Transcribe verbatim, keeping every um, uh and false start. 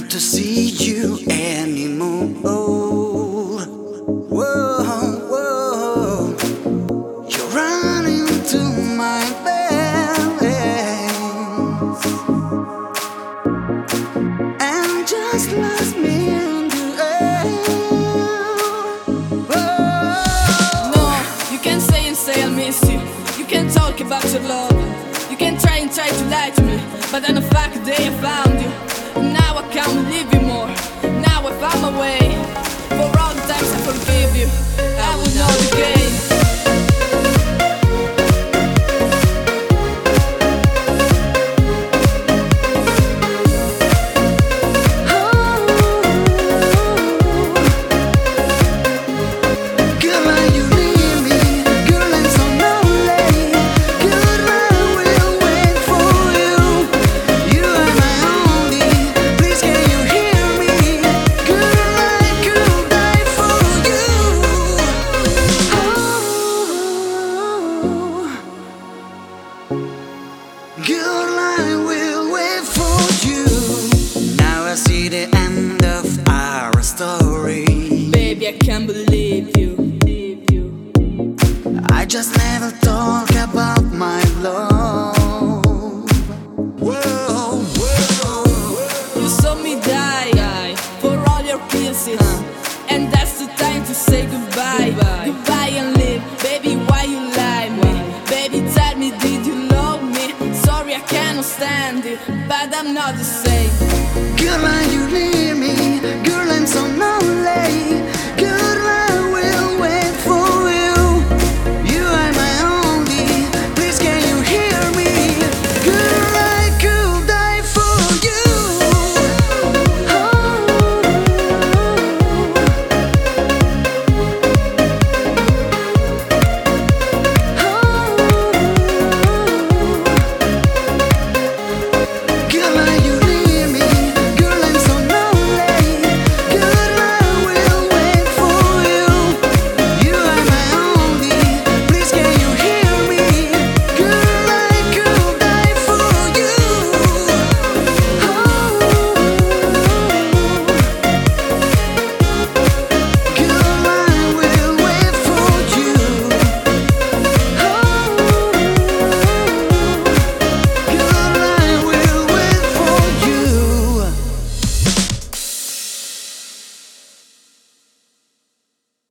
to see you anymore. Whoa, whoa, you're running to my veins and just lost me in the air. Whoa. No, you can say and say I miss you. You can talk about your love. You can try and try to lie to me, but then the fact day I found you. Now I can't believe you more. Now I found my way. For all the times I forgive you, I will know the game. Girl, I will wait for you. Now I see the end of our story. Baby, I can't believe you. I just never talk about my love. Whoa, whoa. You saw me die for all your kisses, and that's the time to say goodbye. Goodbye and live. Baby, why you lie me? Baby, tell me, did you love me? Sorry, I cannot stand it, but I'm not the same. Girl, are you near me? Girl, I'm so lonely.